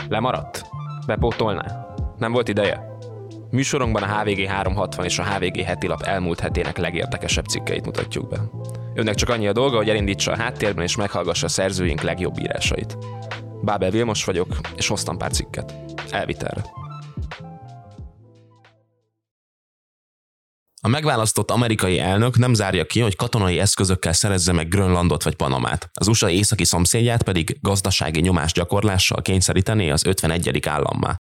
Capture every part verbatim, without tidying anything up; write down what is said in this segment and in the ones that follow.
Lemaradt? Bepótolná? Nem volt ideje? Műsorunkban a há vé gé háromszázhatvan és a há vé gé heti lap elmúlt hetének legérdekesebb cikkeit mutatjuk be. Önnek csak annyi a dolga, hogy elindítsa a háttérben és meghallgassa a szerzőink legjobb írásait. Bábel Vilmos vagyok, és hoztam pár cikket. Elvitelre. A megválasztott amerikai elnök nem zárja ki, hogy katonai eszközökkel szerezze meg Grönlandot vagy Panamát, az u es á északi szomszédját pedig gazdasági nyomásgyakorlással kényszerítené az ötvenegyedik állammá.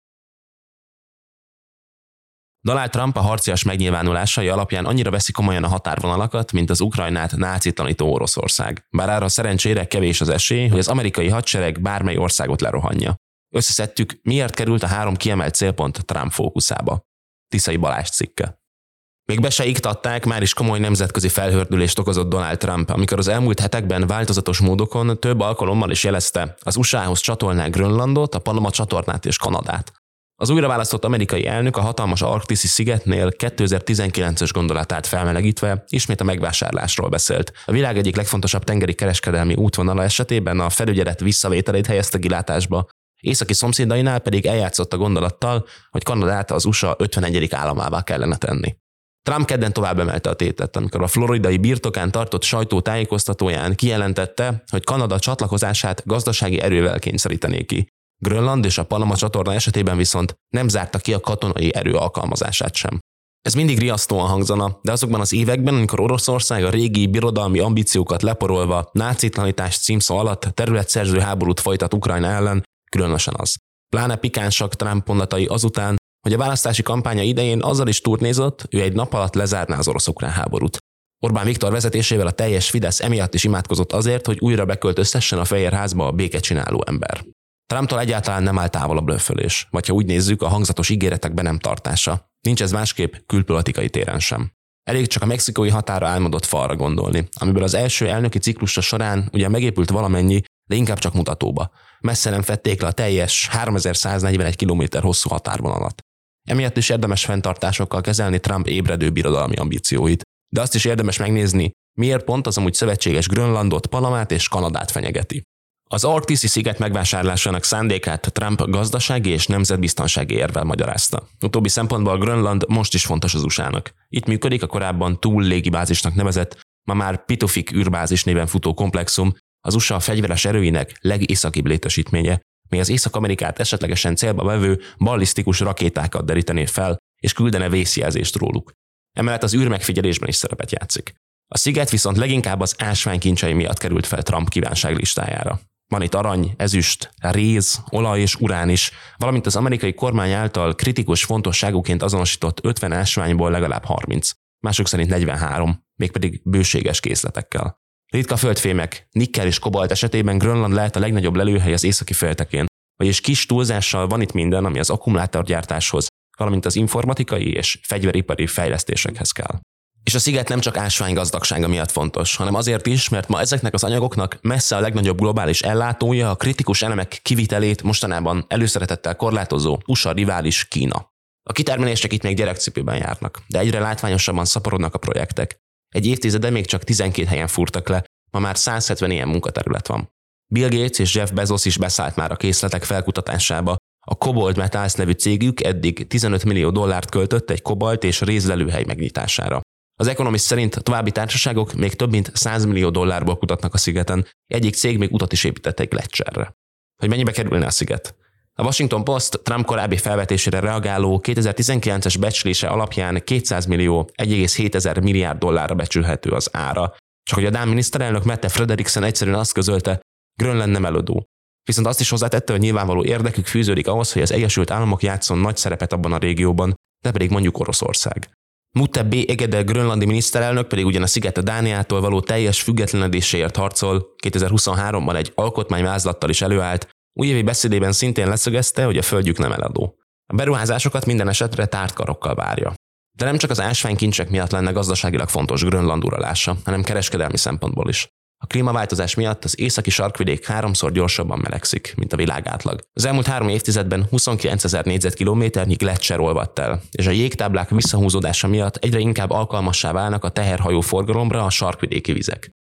Donald Trump a harcias megnyilvánulásai alapján annyira veszi komolyan a határvonalakat, mint az Ukrajnát nácitlanító Oroszország. Bár arra szerencsére kevés az esély, hogy az amerikai hadsereg bármely országot lerohanja. Összeszedtük, miért került a három kiemelt célpont Trump fókuszába. Tiszai Balázs cikke. Még be se iktatták, már is komoly nemzetközi felhördülést okozott Donald Trump, amikor az elmúlt hetekben változatos módokon több alkalommal is jelezte, az u es á-hoz csatolná Grönlandot, a Panama csatornát és Kanadát. Az újraválasztott amerikai elnök a hatalmas arktiszi szigetnél kétezer-tizenkilences gondolatát felmelegítve ismét a megvásárlásról beszélt. A világ egyik legfontosabb tengeri kereskedelmi útvonala esetében a felügyelet visszavételét helyezte kilátásba, északi szomszédainál pedig eljátszott a gondolattal, hogy Kanadát az u es á ötvenegyedik államává kellene tenni. Trump kedden tovább emelte a tétet, amikor a floridai birtokán tartott sajtótájékoztatóján kijelentette, hogy Kanada csatlakozását gazdasági erővel kényszerítené ki. Grönland és a Panama csatorna esetében viszont nem zárta ki a katonai erő alkalmazását sem. Ez mindig riasztóan hangzana, de azokban az években, amikor Oroszország a régi birodalmi ambíciókat leporolva nácitlanítás címszó alatt területszerző háborút folytat Ukrajna ellen, különösen az. Pláne pikánsak Trump mondatai azután, hogy a választási kampánya idején azzal is turnézott, ő egy nap alatt lezárná az orosz-ukrán háborút. Orbán Viktor vezetésével a teljes Fidesz emiatt is imádkozott azért, hogy újra beköltöztessen a Fehérházba a békecsináló ember. Trumptól egyáltalán nem áll távol a blöfölés, vagy ha úgy nézzük, a hangzatos ígéretek be nem tartása. Nincs ez másképp külpolitikai téren sem. Elég csak a mexikói határa álmodott falra gondolni, amiből az első elnöki ciklusa során ugyan megépült valamennyi, de inkább csak mutatóba. Messze nem fedték le a teljes háromezer-száznegyvenegy kilométer hosszú határvonalat. Emiatt is érdemes fenntartásokkal kezelni Trump ébredő birodalmi ambícióit, de azt is érdemes megnézni, miért pont az amúgy szövetséges Grönlandot, Panamát és Kanadát fenyegeti. Az arktiszi sziget megvásárlásának szándékát Trump gazdasági és nemzetbiztonsági érvel magyarázta. Utóbbi szempontból Grönland most is fontos az u es á-nak. Itt működik a korábban túl légibázisnak nevezett, ma már Pitofik űrbázis néven futó komplexum, az u es á fegyveres erőinek legészakibb létesítménye, mely az Észak-Amerikát esetlegesen célba vevő ballisztikus rakétákat derítené fel, és küldene vészjelzést róluk. Emellett az űrmegfigyelésben is szerepet játszik. A sziget viszont leginkább az ásványkincsei miatt került fel Trump kívánságlistájára. Van itt arany, ezüst, réz, olaj és urán is, valamint az amerikai kormány által kritikus fontosságúként azonosított ötven ásványból legalább harminc, mások szerint negyvenhárom, mégpedig bőséges készletekkel. Ritka földfémek, nikkel és kobalt esetében Grönland lehet a legnagyobb lelőhely az északi féltekén, vagyis kis túlzással van itt minden, ami az akkumulátorgyártáshoz, valamint az informatikai és fegyveripari fejlesztésekhez kell. És a sziget nem csak ásványgazdagsága miatt fontos, hanem azért is, mert ma ezeknek az anyagoknak messze a legnagyobb globális ellátója a kritikus elemek kivitelét mostanában előszeretettel korlátozó u es á rivális Kína. A kitermelések itt még gyerekcipőben járnak, de egyre látványosabban szaporodnak a projektek. Egy évtizede még csak tizenkét helyen fúrtak le, ma már száz hetven ilyen munkaterület van. Bill Gates és Jeff Bezos is beszállt már a készletek felkutatásába. A Cobalt Metals nevű cégük eddig tizenöt millió dollárt költött egy kobalt és rézlelőhely megnyitására. Az Economist szerint a további társaságok még több mint száz millió dollárból kutatnak a szigeten, egyik cég még utat is épített egy gleccserre. Hogy mennyibe kerülne a sziget? A Washington Post Trump korábbi felvetésére reagáló kétezer-tizenkilences becslése alapján kétszáz millió, egy egész hét ezer milliárd dollárra becsülhető az ára. Csak hogy a dán miniszterelnök Mette Frederiksen egyszerűen azt közölte, Grönland nem eladó. Viszont azt is hozzátette, hogy nyilvánvaló érdekük fűződik ahhoz, hogy az Egyesült Államok játszon nagy szerepet abban a régióban, de pedig mondjuk Oroszország. Mutte B. Egede grönlandi miniszterelnök pedig ugyan a sziget a Dániától való teljes függetlenedéséért harcol, kétezer-huszonháromban egy alkotmányvázlattal is előállt, újévi beszédében szintén leszögezte, hogy a földjük nem eladó. A beruházásokat minden esetre tárt karokkal várja. De nem csak az ásványkincsek miatt lenne gazdaságilag fontos Grönland uralása, hanem kereskedelmi szempontból is. A klímaváltozás miatt az északi sarkvidék háromszor gyorsabban melegszik, mint a világ átlag. Az elmúlt három évtizedben huszonkilencezer négyzetkilométernyi gleccser olvadt el, és a jégtáblák visszahúzódása miatt egyre inkább alkalmassá válnak a teherhajó forgalomra a sarkvidéki vizek.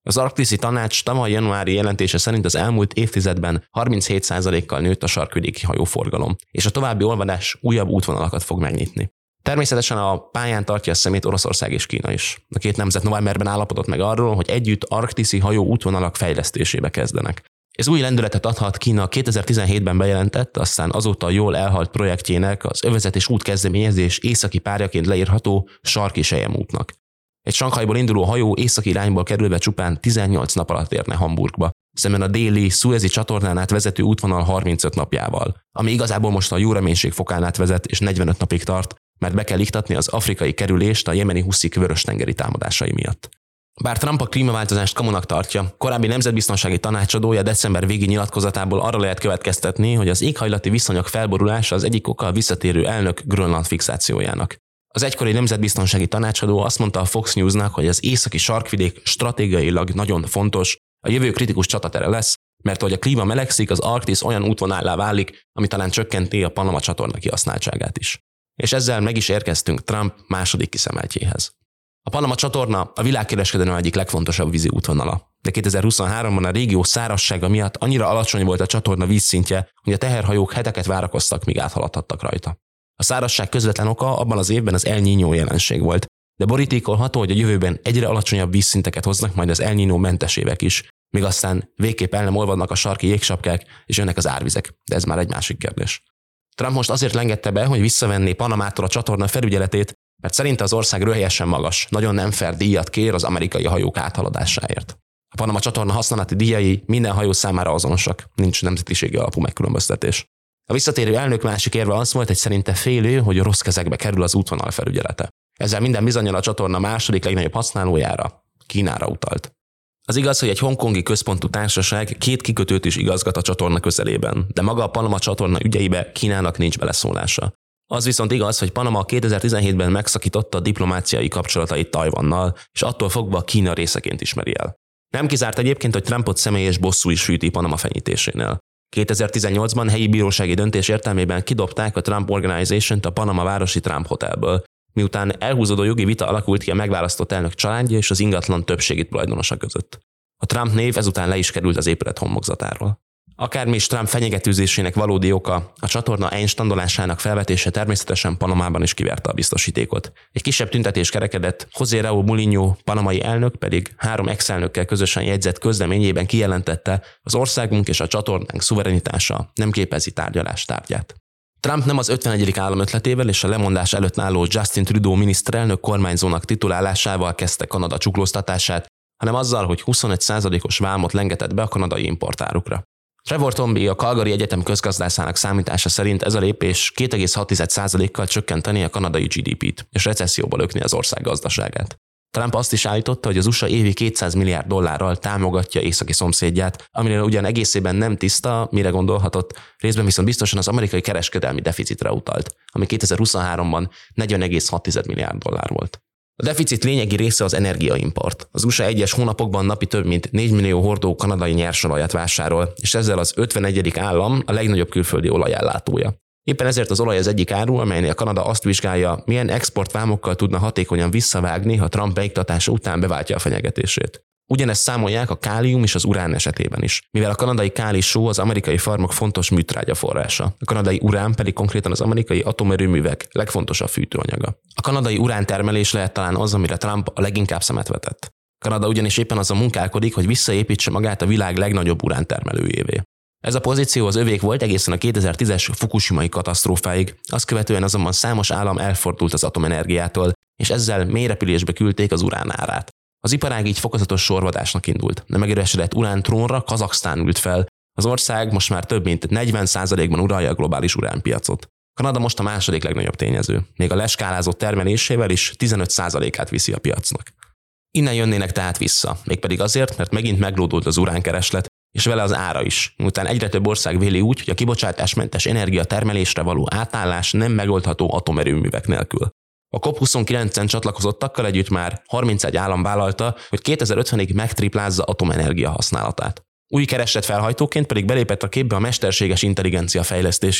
Az Arktiszi Tanács tavaly januári jelentése szerint az elmúlt évtizedben harminchét százalékkal nőtt a sarkvidéki hajóforgalom, és a további olvadás újabb útvonalakat fog megnyitni. Természetesen a pályán tartja a szemét Oroszország és Kína is. A két nemzet novemberben állapodott meg arról, hogy együtt arktiszi hajó útvonalak fejlesztésébe kezdenek. Ez új lendületet adhat Kína kétezer-tizenhétben bejelentett, aztán azóta jól elhalt projektjének, az övezet és útkezdeményezés északi párjaként leírható sarki selyemútnak. Egy Sanghajból induló hajó északi irányból kerülve csupán tizennyolc nap alatt érne Hamburgba, szemben a déli Szuezi csatornán át vezető útvonal harmincöt napjával, ami igazából most a jó reménység fokán át vezet és negyvenöt napig tart, mert be kell iktatni az afrikai kerülést a jemeni huszik vörös-tengeri támadásai miatt. Bár Trump a klímaváltozást kamunak tartja, korábbi nemzetbiztonsági tanácsadója december végi nyilatkozatából arra lehet következtetni, hogy az éghajlati viszonyok felborulása az egyik oka a visszatérő elnök Grönland fixációjának. Az egykori nemzetbiztonsági tanácsadó azt mondta a Fox Newsnak, hogy az északi sarkvidék stratégiailag nagyon fontos, a jövő kritikus csatatere lesz, mert hogy a klíma melegszik, az Arktisz olyan útvonallá válik, ami talán csökkenti a Panama csatorna kihasználtságát is. És ezzel meg is érkeztünk Trump második kiszemeltjéhez. A Panama csatorna a világkereskedelem egyik legfontosabb vízi útvonala, de kétezer-huszonháromban a régió szárazsága miatt annyira alacsony volt a csatorna vízszintje, hogy a teherhajók heteket várakoztak, míg áthaladhattak rajta. A szárazság közvetlen oka abban az évben az El Niño jelenség volt, de borítékolható, hogy a jövőben egyre alacsonyabb vízszinteket hoznak majd az El Niño mentes évek is, míg aztán végképp el nem olvadnak a sarki jégsapkák és jönnek az árvizek, de ez már egy másik kérdés. Trump most azért lengedte be, hogy visszavenné Panamától a csatorna felügyeletét, mert szerinte az ország röhelyesen magas, nagyon nem fair díjat kér az amerikai hajók áthaladásáért. A Panama csatorna használati díjai minden hajó számára azonosak, nincs nemzetiségi alapú megkülönböztetés. A visszatérő elnök másik érve az volt, hogy szerinte félő, hogy rossz kezekbe kerül az útvonal felügyelete. Ezzel minden bizonnyal a csatorna második legnagyobb használójára, Kínára utalt. Az igaz, hogy egy hongkongi központú társaság két kikötőt is igazgat a csatorna közelében, de maga a Panama csatorna ügyeibe Kínának nincs beleszólása. Az viszont igaz, hogy Panama kétezer-tizenhétben megszakította a diplomáciai kapcsolatait Tajvannal, és attól fogva Kína részeként ismeri el. Nem kizárt egyébként, hogy Trumpot személyes bosszú is fűti Panama fenyítésénél. kétezer-tizennyolcban helyi bírósági döntés értelmében kidobták a Trump Organization-t a Panama városi Trump Hotelből, miután elhúzódó jogi vita alakult ki a megválasztott elnök családja és az ingatlan többségi tulajdonosa között. A Trump név ezután le is került az épület homlokzatáról. Akármi is Trump fenyegetőzésének valódi oka, a csatorna einstandolásának felvetése természetesen Panamában is kiverte a biztosítékot. Egy kisebb tüntetés kerekedett, José Raúl Mulino panamai elnök pedig három ex-elnökkel közösen jegyzett közleményében kijelentette, az országunk és a csatornánk szuverenitása nem képezi tárgyalás tárgyát. Trump nem az ötvenegyedik állam ötletével és a lemondás előtt álló Justin Trudeau miniszterelnök kormányzónak titulálásával kezdte Kanada csuklóztatását, hanem azzal, hogy huszonöt százalékos vámot lengetett be a kanadai importárukra. Trevor Tomby, a Calgary Egyetem közgazdászának számítása szerint ez a lépés két egész hat százalékkal csökkenteni a kanadai gé dé pét és recesszióba lökni az ország gazdaságát. Trump azt is állította, hogy az u es á évi kétszáz milliárd dollárral támogatja északi szomszédját, aminél ugyan egészében nem tiszta, mire gondolhatott, részben viszont biztosan az amerikai kereskedelmi deficitre utalt, ami kétezer-huszonháromban negyven egész hat milliárd dollár volt. A deficit lényegi része az energiaimport. Az u es á egyes hónapokban napi több mint négy millió hordó kanadai nyersolajat vásárol, és ezzel az ötvenegyedik állam a legnagyobb külföldi olajállátója. Éppen ezért az olaj az egyik áru, amelynél Kanada azt vizsgálja, milyen exportvámokkal tudna hatékonyan visszavágni, ha Trump beiktatása után beváltja a fenyegetését. Ugyanezt számolják a kálium és az urán esetében is, mivel a kanadai kálisó az amerikai farmok fontos műtrágya forrása. A kanadai urán pedig konkrétan az amerikai atomerőművek legfontosabb fűtőanyaga. A kanadai urántermelés lehet talán az, amire Trump a leginkább szemet vetett. Kanada ugyanis éppen azon munkálkodik, hogy visszaépítse magát a világ legnagyobb urántermelőjévé. Ez a pozíció az övék volt egészen a kétezer-tízes Fukushimai katasztrófáig, azt követően azonban számos állam elfordult az atomenergiától, és ezzel mélyrepülésbe küldték az urán árát. Az iparág így fokozatos sorvadásnak indult. De megüresedett urán trónra Kazaksztán ült fel. Az ország most már több mint negyven százalékban uralja a globális uránpiacot. Kanada most a második legnagyobb tényező, még a leskálázott termelésével is tizenöt százalékát viszi a piacnak. Innen jönnének tehát vissza, mégpedig azért, mert megint meglódult az uránkereslet, és vele az ára is. Miután egyre több ország véli úgy, hogy a kibocsátásmentes energiatermelésre való átállás nem megoldható atomerőművek nélkül. A cop huszonkilencen csatlakozottakkal együtt már harmincegy állam vállalta, hogy kétezer-ötvenig megtriplázza atomenergia használatát. Új keresletfelhajtóként pedig belépett a képbe a mesterséges intelligencia fejlesztés is,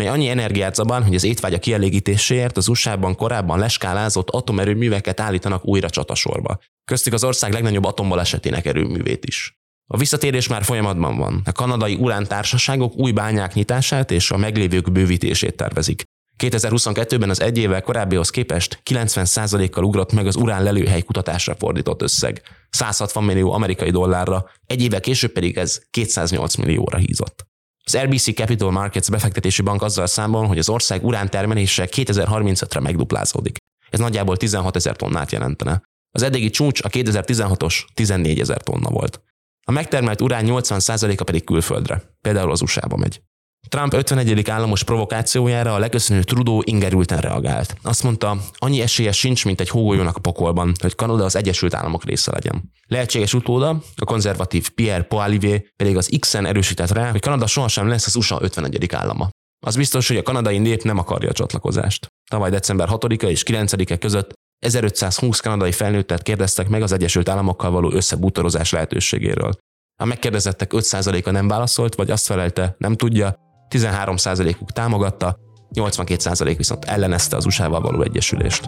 mely annyi energiát zabál, hogy az étvágya kielégítéséért az u es á-ban korábban leskálázott atomerőműveket állítanak újra csatasorba. Köztük az ország legnagyobb atombalesetének erőművét is. A visszatérés már folyamatban van. A kanadai urántársaságok új bányák nyitását és a meglévők bővítését tervezik. kétezer-huszonkettőben az egy évvel korábbihoz képest kilencven százalékkal ugrott meg az urán lelőhely kutatásra fordított összeg, száz hatvan millió amerikai dollárra, egy évvel később pedig ez kétszáznyolc millióra hízott. Az er bé cé Capital Markets befektetési bank azzal számol, hogy az ország urántermelése kétezer-harmincötre megduplázódik. Ez nagyjából tizenhatezer tonnát jelentene. Az eddigi csúcs a kétezer-tizenhatos tizennégyezer tonna volt. A megtermelt urán nyolcvan százaléka pedig külföldre, például az u es á-ba megy. Trump ötvenegyedik államos provokációjára a leköszönő Trudeau ingerülten reagált. Azt mondta, annyi esélye sincs, mint egy hógolyónak a pokolban, hogy Kanada az Egyesült Államok része legyen. Lehetséges utóda, a konzervatív Pierre Poilievre pedig az X-en erősített rá, hogy Kanada sohasem lesz az u es á ötvenegyedik állama. Az biztos, hogy a kanadai nép nem akarja a csatlakozást. Tavaly december hatodika és kilencedike között ezerötszázhúsz kanadai felnőttet kérdeztek meg az Egyesült Államokkal való összebútorozás lehetőségéről. A megkérdezettek öt százaléka nem válaszolt, vagy azt felelte, nem tudja, tizenhárom százalékuk támogatta, nyolcvankét százalék viszont ellenezte az u es á-val való egyesülést.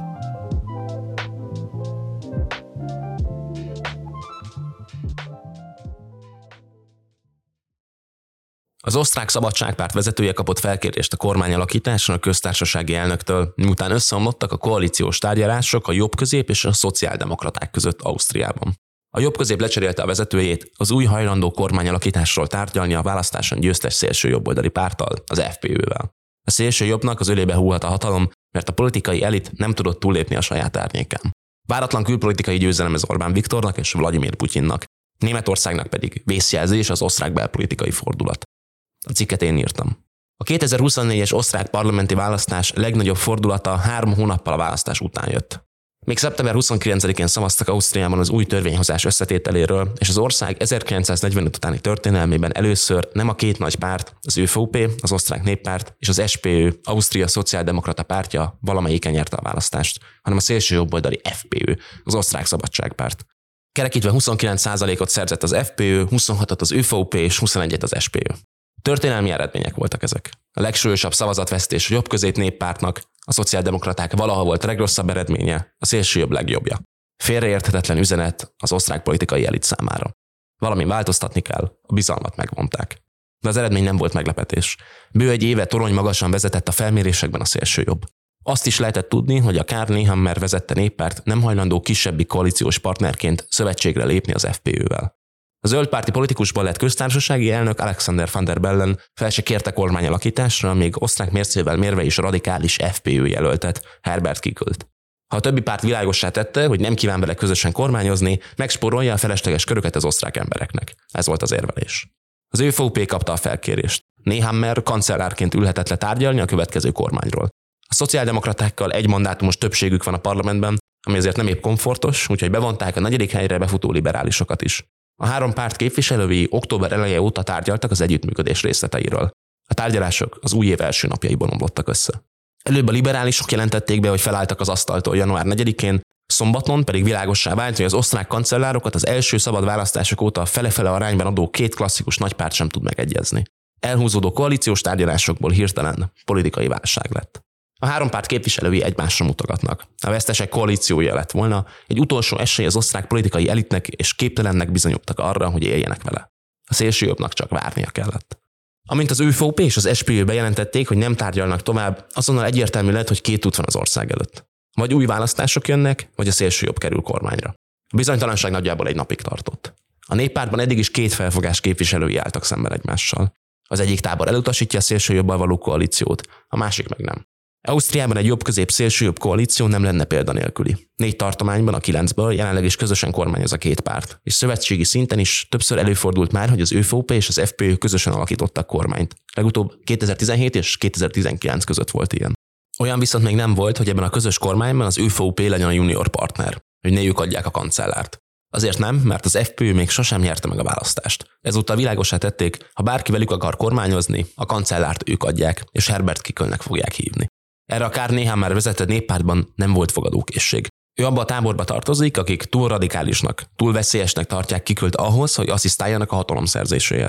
Az osztrák szabadságpárt vezetője kapott felkérést a kormányalakításra a köztársasági elnöktől, miután összeomlottak a koalíciós tárgyalások a jobbközép és a szociáldemokraták között Ausztriában. A jobbközép lecserélte a vezetőjét, az új hajlandó kormányalakításról tárgyalni a választáson győztes szélső jobboldali párttal, az ef pé ö-vel. A szélső jobbnak az ölébe hullhat a hatalom, mert a politikai elit nem tudott túllépni a saját árnyékán. Váratlan külpolitikai győzelem ez Orbán Viktornak és Vladimir Putyinnak, Németországnak pedig vészjelzés az osztrák belpolitikai fordulat. A cikket én írtam. A kétezer-huszonnégyes osztrák parlamenti választás legnagyobb fordulata három hónappal a választás után jött. Még szeptember huszonkilencedikén szavaztak Ausztriában az új törvényhozás összetételéről, és az ország ezerkilencszáznegyvenöt utáni történelmében először nem a két nagy párt, az ö ef o pé, az osztrák néppárt és az es pé ö, Ausztria Szociáldemokrata Pártja valamelyiken nyerte a választást, hanem a szélső jobboldali ef pé ö, az osztrák szabadságpárt. Kerekítve huszonkilenc százalékot szerzett az ef pé ö, huszonhatot az ö ef o pé és huszonegyet az es pé ö. Történelmi eredmények voltak ezek. A legsúlyosabb szavazatvesztés a jobbközép néppártnak, a szociáldemokraták valaha volt a legrosszabb eredménye, a szélsőjobb legjobbja. Félreérthetetlen üzenet az osztrák politikai elit számára. Valami változtatni kell, a bizalmat megvonták. De az eredmény nem volt meglepetés. Bő egy éve torony magasan vezetett a felmérésekben a szélsőjobb. Azt is lehetett tudni, hogy a Karl Nehammer vezette néppárt nem hajlandó kisebbi koalíciós partnerként szövetségre lépni az ef pé ö-vel. A zöldpárti politikusból lett köztársasági elnök Alexander Van der Bellen fel se kérte kormányalakításra, még osztrák mércével mérve is radikális ef pé ö jelöltet, Herbert Kiclt. Ha a többi párt világossá tette, hogy nem kíván vele közösen kormányozni, megspórolja a felesleges köröket az osztrák embereknek. Ez volt az érvelés. Az ö ef o pé kapta a felkérést. Nehammer kancellárként ülhetett le tárgyalni a következő kormányról. A szociáldemokratákkal egy mandátumos többségük van a parlamentben, ami azért nem épp komfortos, úgyhogy bevonták a negyedik helyre befutó liberálisokat is. A három párt képviselői október eleje óta tárgyaltak az együttműködés részleteiről. A tárgyalások az új év első napjaiban omlottak össze. Előbb a liberálisok jelentették be, hogy felálltak az asztaltól január negyedikén, szombaton pedig világossá vált, hogy az osztrák kancellárokat az első szabad választások óta fele-fele arányban adó két klasszikus nagypárt sem tud megegyezni. Elhúzódó koalíciós tárgyalásokból hirtelen politikai válság lett. A három párt képviselői egymásra mutogatnak. A vesztesek koalíciója lett volna, egy utolsó esély az osztrák politikai elitnek, és képtelennek bizonyultak arra, hogy éljenek vele. A szélsőjobbnak csak várnia kellett. Amint az ö ef o pé és az es pé ö bejelentették, hogy nem tárgyalnak tovább, azonnal egyértelmű lett, hogy két út van az ország előtt. Vagy új választások jönnek, vagy a szélsőjobb kerül kormányra. A bizonytalanság nagyjából egy napig tartott. A néppártban eddig is két felfogás képviselői álltak szemben egymással. Az egyik tábor elutasítja a szélsőjobbal való koalíciót, a másik meg nem. Ausztriában egy jobb-közép szélsőjobb koalíció nem lenne példanélküli. Négy tartományban a kilencből jelenleg is közösen kormányoz a két párt, és szövetségi szinten is többször előfordult már, hogy az ö ef o pé és az ef pé ö közösen alakítottak kormányt. Legutóbb kétezer-tizenhét és kétezer-tizenkilenc között volt ilyen. Olyan viszont még nem volt, hogy ebben a közös kormányban az ö ef o pé legyen a junior partner, hogy ne ők adják a kancellárt. Azért nem, mert az ef pé ö még sosem nyerte meg a választást. Ezúttal világossá tették, ha bárki velük akar kormányozni, a kancellárt ők adják, és Herbert Kiclnek fogják hívni. Erre a Karl Nehammer vezetett néppártban nem volt fogadókészség. Ő abba a táborba tartozik, akik túl radikálisnak, túl veszélyesnek tartják Kiclt ahhoz, hogy asszisztáljanak a hatalom szerzéséhez.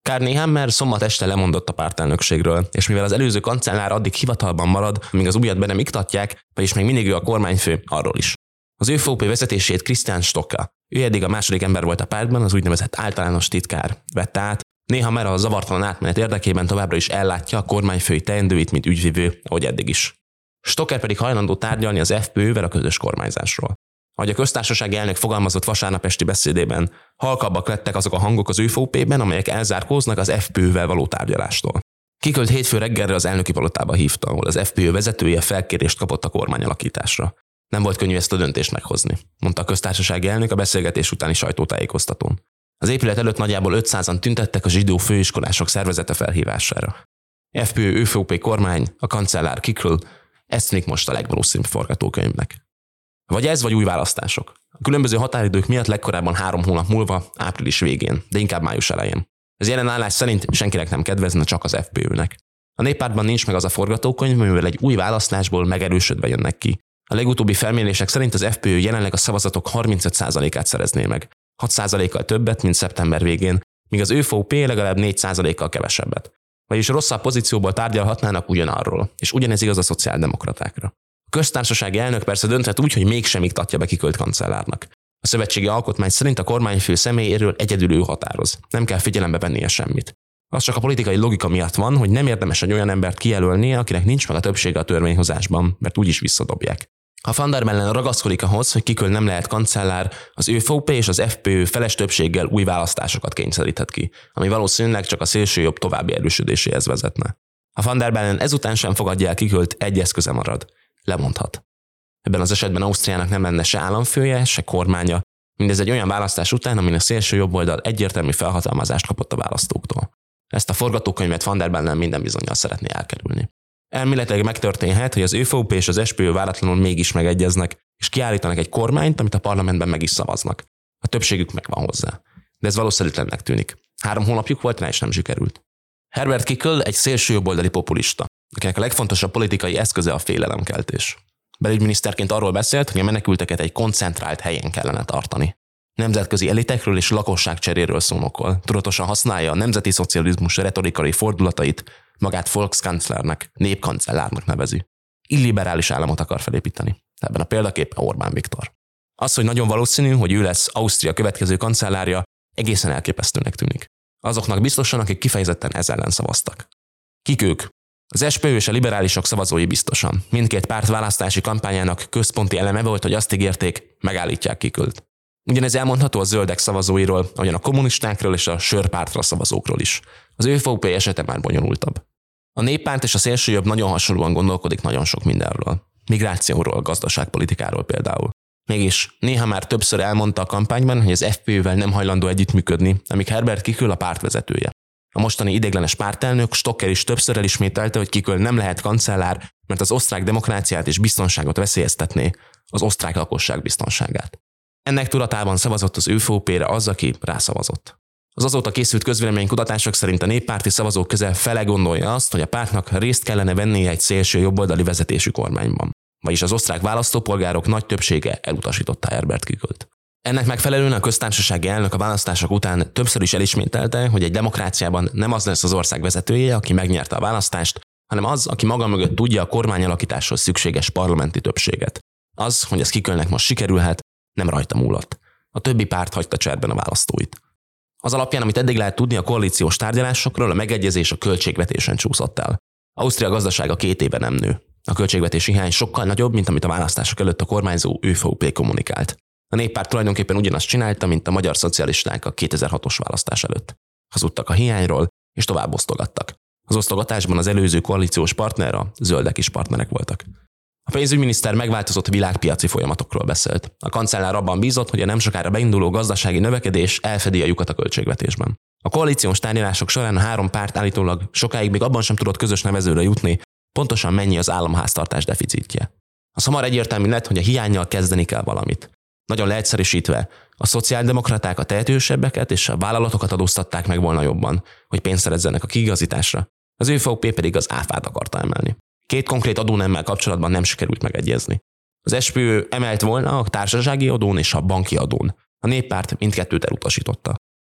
Kár Nehammer szombat este lemondott a pártelnökségről, és mivel az előző kancellár addig hivatalban marad, míg az újat be nem iktatják, vagyis még mindig ő a kormányfő, arról is. Az ÖVP vezetését Christian Stocker, ő eddig a második ember volt a pártban, az úgynevezett általános titkár vette át, Nehammer a zavartalan átmenet érdekében továbbra is ellátja a kormányfői teendőit, mint ügyvivő, ahogy eddig is. Stocker pedig hajlandó tárgyalni az ef pé ö-vel a közös kormányzásról. Ahogy a köztársasági elnök fogalmazott vasárnap esti beszédében, halkabbak lettek azok a hangok az ÖVP-ben, amelyek elzárkóznak az ef pé ö-vel való tárgyalástól. Kikölt hétfő reggelre az elnöki palotába hívta, ahol az ef pé ö vezetője felkérést kapott a kormányalakításra. Nem volt könnyű ezt a döntést meghozni, mondta a köztársasági elnök a beszélgetés utáni sajtótájékoztatón. Az épület előtt nagyjából ötszázan tüntettek a zsidó főiskolások szervezete felhívására. ef pé ö ÖVP kormány, a kancellár Kickl, ezt tűnik most a legvalószínűbb forgatókönyvnek. Vagy ez, vagy új választások. A különböző határidők miatt legkorábban három hónap múlva, április végén, de inkább május elején. Ez jelen állás szerint senkinek nem kedvezne, csak az ef pé ö-nek. A néppártban nincs meg az a forgatókönyv, mivel egy új választásból megerősödve jönnek ki. A legutóbbi felmérések szerint az ef pé ö jelenleg a szavazatok harmincöt százalékát szerezné meg, hat százalékkal többet, mint szeptember végén, míg az ÖVP legalább négy százalékkal kevesebbet. Vagyis rosszabb pozícióból tárgyalhatnának ugyanarról, és ugyanez igaz a szociáldemokratákra. A köztársasági elnök persze dönthet úgy, hogy mégsem iktatja be Kicklt kancellárnak. A szövetségi alkotmány szerint a kormányfő személyéről egyedül ő határoz, nem kell figyelembe vennie semmit. Az csak a politikai logika miatt van, hogy nem érdemes egy olyan embert kijelölnie, akinek nincs meg a többsége a törvényhozásban, mert úgyis visszadobják. Ha Van der Bellen ragaszkodik ahhoz, hogy Kickl nem lehet kancellár, az ÖVP és az ef pé ö feles többséggel új választásokat kényszeríthet ki, ami valószínűleg csak a szélsőjobb további erősödéséhez vezetne. Ha Van der Bellen ezután sem fogadja el Kicklt, egy eszköze marad. Lemondhat. Ebben az esetben Ausztriának nem lenne se államfője, se kormánya, mindez egy olyan választás után, amin a szélső jobboldal egyértelmű felhatalmazást kapott a választóktól. Ezt a forgatókönyvet Van der Bellen minden bizonnyal szeretné elkerülni. Elméletileg megtörténhet, hogy az ÖVP és az es pé ö váratlanul mégis megegyeznek, és kiállítanak egy kormányt, amit a parlamentben meg is szavaznak. A többségük megvan hozzá. De ez valószínűtlennek tűnik. Három hónapjuk volt rá, és nem sikerült. Herbert Kickl egy szélsőjobboldali populista, akinek a legfontosabb politikai eszköze a félelemkeltés. Belügyminiszterként arról beszélt, hogy a menekülteket egy koncentrált helyen kellene tartani. Nemzetközi elitekről és lakosságcseréről szónokol, tudatosan használja a nemzeti szocializmus retorikai fordulatait, magát Volkskanzlernek, népkancellárnak nevezi. Illiberális államot akar felépíteni. Ebben a példaképpen Orbán Viktor. Az, hogy nagyon valószínű, hogy ő lesz Ausztria következő kancellárja, egészen elképesztőnek tűnik. Azoknak biztosan, akik kifejezetten ez ellen szavaztak. Kik ők? Az es pé ö és a liberálisok szavazói biztosan. Mindkét párt választási kampányának központi eleme volt, hogy azt ígérték, megállítják Kicklt. Ugyanez elmondható a zöldek szavazóiról, ahogyan a kommunistákról és a sörpártra szavazókról is. Az ÖVP esete már bonyolultabb. A néppárt és a szélsőjobb nagyon hasonlóan gondolkodik nagyon sok mindenről. Migrációról, gazdaságpolitikáról például. Mégis néha már többször elmondta a kampányban, hogy az ef pé ö-vel nem hajlandó együttműködni, amíg Herbert Kickl a pártvezetője. A mostani ideiglenes pártelnök Stocker is többször elismételte, hogy Kickl nem lehet kancellár, mert az osztrák demokráciát és biztonságot veszélyeztetné, az osztrák lakosság biztonságát. Ennek tudatában szavazott az ÖVP-re az, aki rászavazott. Az azóta készült közvéleménykutatások szerint a néppárti szavazók közel fele gondolja azt, hogy a pártnak részt kellene vennie egy szélső jobboldali vezetésű kormányban. Vagyis az osztrák választópolgárok nagy többsége elutasította Herbert Kicklt. Ennek megfelelően a köztársasági elnök a választások után többször is elismételte, hogy egy demokráciában nem az lesz az ország vezetője, aki megnyerte a választást, hanem az, aki maga mögött tudja a kormányalakításhoz szükséges parlamenti többséget. Az, hogy ez Kicklnek most sikerülhet, nem rajta múlott. A többi párt hagyta cserben a választóit. Az alapján, amit eddig lehet tudni a koalíciós tárgyalásokról, a megegyezés a költségvetésen csúszott el. Ausztria gazdasága két éve nem nő. A költségvetési hiány sokkal nagyobb, mint amit a választások előtt a kormányzó ÖVP kommunikált. A néppárt tulajdonképpen ugyanazt csinálta, mint a magyar szocialisták a kétezer-hatos választás előtt. Hazudtak a hiányról, és tovább osztogattak. Az osztogatásban az előző koalíciós partner, a zöldek is partnerek voltak. A pénzügyminiszter megváltozott világpiaci folyamatokról beszélt. A kancellár abban bízott, hogy a nem sokára beinduló gazdasági növekedés elfedi a lyukat a költségvetésben. A koalíciós tárgyalások során a három párt állítólag sokáig még abban sem tudott közös nevezőre jutni, pontosan mennyi az államháztartás deficitje. Az hamar egyértelmű lett, hogy a hiánnyal kezdeni kell valamit. Nagyon leegyszerűsítve, a szociáldemokraták a tehetősebbeket és a vállalatokat adóztatták meg volna jobban, hogy pénzt szerezzenek a kiigazításra. Az ÖVP pedig az áfát akarta emelni. Két konkrét adónemmel kapcsolatban nem sikerült megegyezni. Az es pé ö emelt volna a társasági adón és a banki adón. A néppárt mindkettőt elutasította.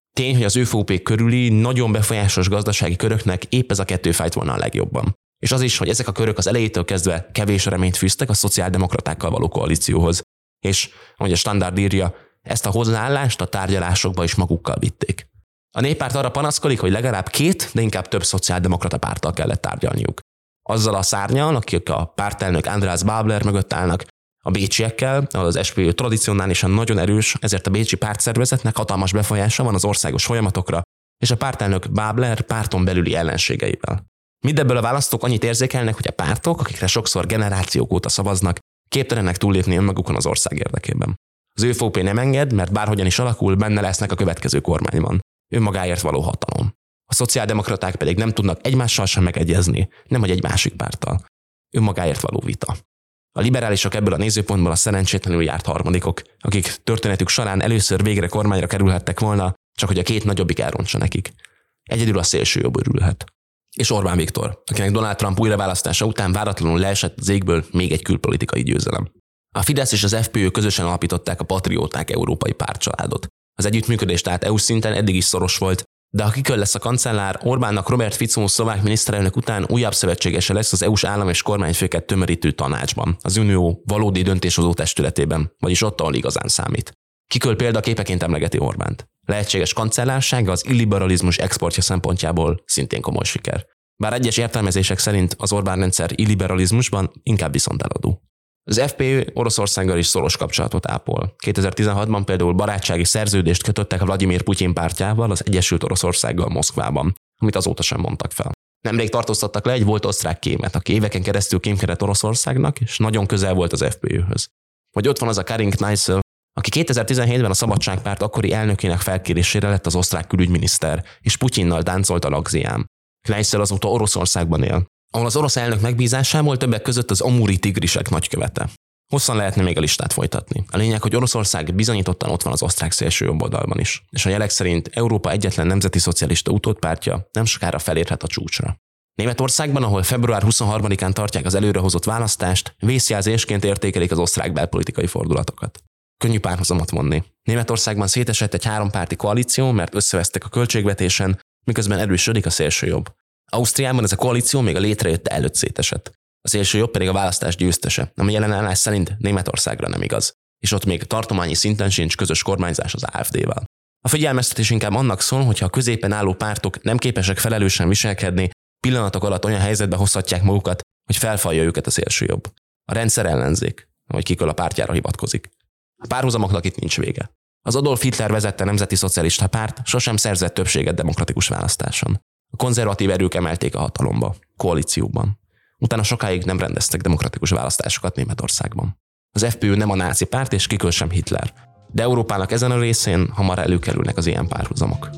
Tény, hogy az ÖVP körüli nagyon befolyásos gazdasági köröknek épp ez a kettő fájt volna a legjobban. És az is, hogy ezek a körök az elejétől kezdve kevés reményt fűztek a szociáldemokratákkal való koalícióhoz. És, ahogy a Standard írja, ezt a hozzáállást a tárgyalásokba is magukkal vitték. A Néppárt arra panaszkodik, hogy legalább két, de inkább több szociáldemokrata párttal kellett tárgyalniuk. Azzal a szárnyal, akik a pártelnök András Babler mögött állnak, a bécsiekkel, ahol az es pé ö tradicionálisan nagyon erős, ezért a bécsi pártszervezetnek hatalmas befolyása van az országos folyamatokra, és a pártelnök Babler párton belüli ellenségeivel. Mindebből a választók annyit érzékelnek, hogy a pártok, akikre sokszor generációk óta szavaznak, képtelenek túllépni önmagukon az ország érdekében. Az ÖVP nem enged, mert bárhogyan is alakul, benne lesznek a következő kormányban. Önmagáért való hatalom. A szociáldemokraták pedig nem tudnak egymással sem megegyezni, nemhogy egy másik párttal. Önmagáért való vita. A liberálisok ebből a nézőpontból a szerencsétlenül járt harmadikok, akik történetük során először végre kormányra kerülhettek volna, csak hogy a két nagyobbik elrontsa nekik. Egyedül a szélső jobb örülhet. És Orbán Viktor, akinek Donald Trump újraválasztása után váratlanul leesett az égből még egy külpolitikai győzelem. A Fidesz és az ef pé ö közösen alapították a Patrióták európai pártcsaládot. Az együttműködés tehát é u szinten eddig is szoros volt, de ha kikön lesz a kancellár, Orbánnak Robert Fico szlovák miniszterelnök után újabb szövetségese lesz az é u-s állam és kormányfőket tömörítő tanácsban, az Unió valódi döntéshozó testületében, vagyis ott, ahol igazán számít. Kiköl példaképeként emlegeti Orbánt. Lehetséges kancellársága az illiberalizmus exportja szempontjából szintén komoly siker. Bár egyes értelmezések szerint az Orbán rendszer illiberalizmusban inkább viszont eladó. Az ef pé ö Oroszországgal is szoros kapcsolatot ápol. kétezer-tizenhatban például barátsági szerződést kötöttek a Vladimir Putyin pártjával az Egyesült Oroszországgal Moszkvában, amit azóta sem mondtak fel. Nemrég tartóztattak le egy volt osztrák kémet, aki éveken keresztül kémkedett Oroszországnak, és nagyon közel volt az ef pé ö-höz. Vagy ott van az a Karin Kneißl, aki kétezer-tizenhétben a Szabadságpárt akkori elnökének felkérésére lett az osztrák külügyminiszter, és Putyinnal táncolt a Lagzián. Kneißl azóta Oroszországban él, ahol az orosz elnök megbízásából többek között az amúri tigrisek nagykövete. Hosszan lehetne még a listát folytatni. A lényeg, hogy Oroszország bizonyítottan ott van az osztrák szélső jobb oldalban is, és a jelek szerint Európa egyetlen nemzeti szocialista utódpártja nem sokára felérhet a csúcsra. Németországban, ahol február huszonharmadikán tartják az előrehozott választást, vészjelzésként értékelik az osztrák belpolitikai fordulatokat. Könnyű párhuzamot vonni. Németországban szétesett egy hárompárti koalíció, mert összevesztek a költségvetésen, miközben erősödik a szélsőjobb. Ausztriában ez a koalíció még a létrejötte előtt szétesett. A szélsőjobb pedig a választás győztese, ami jelen állás szerint Németországra nem igaz. És ott még tartományi szinten sincs közös kormányzás az á ef dé-vel. A figyelmeztetés inkább annak szól, hogy ha a középen álló pártok nem képesek felelősen viselkedni, pillanatok alatt olyan helyzetbe hozhatják magukat, hogy felfalja őket a szélsőjobb. A rendszer ellenzék, ahogy Kiköl a pártjára hivatkozik. A párhuzamoknak itt nincs vége. Az Adolf Hitler vezette nemzeti szocialista párt sosem szerzett többséget demokratikus választáson. A konzervatív erők emelték a hatalomba, koalícióban. Utána sokáig nem rendeztek demokratikus választásokat Németországban. Az ef pé ö nem a náci párt, és Kiköl sem Hitler. De Európának ezen a részén hamar előkerülnek az ilyen párhuzamok.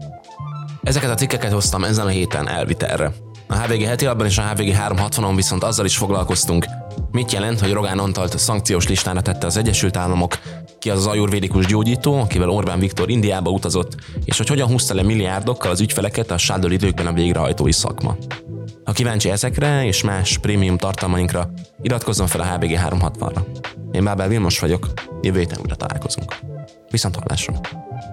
Ezeket a cikkeket hoztam ezen a héten elvitelre. A há vé gé heti labban és a há vé gé háromszázhatvanon viszont azzal is foglalkoztunk, mit jelent, hogy Rogán Antalt szankciós listára tette az Egyesült Államok, ki az az ajurvédikus gyógyító, akivel Orbán Viktor Indiába utazott, és hogy hogyan húzta le milliárdokkal az ügyfeleket a shadow időkben a végrehajtói szakma. Ha kíváncsi ezekre és más prémium tartalmainkra, iratkozzon fel a há vé gé háromszázhatvanra. Én Bábel Vilmos vagyok, jövő héten újra találkozunk. Viszont hallásra!